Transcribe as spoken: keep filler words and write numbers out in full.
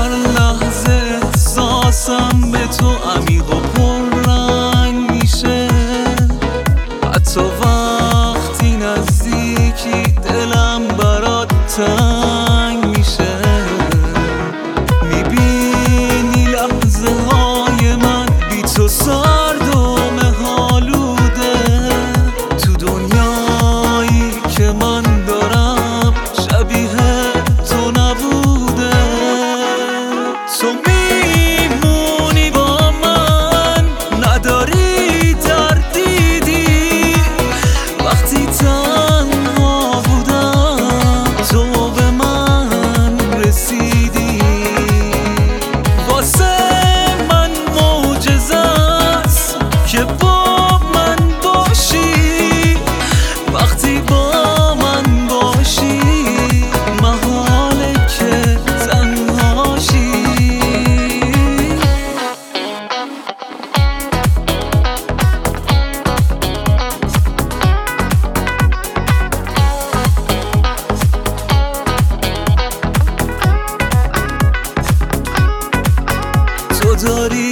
هر لحظه احساسم به تو عمیق و پررنگ میشه، حتی وقتی نزدیکی دلم برات تنگ میشه. میبینی لحظه های من بی تو سرد و مه‌آلوده، تو دنیایی که من دارم شبیه تو نبوده. تو میمونی با من، نداری تردیدی، وقتی تنها بودم تو به من رسیدی. واسه من معجزه است که با من باشی، وقتی با من باشی محاله که تنهاشی. تو داری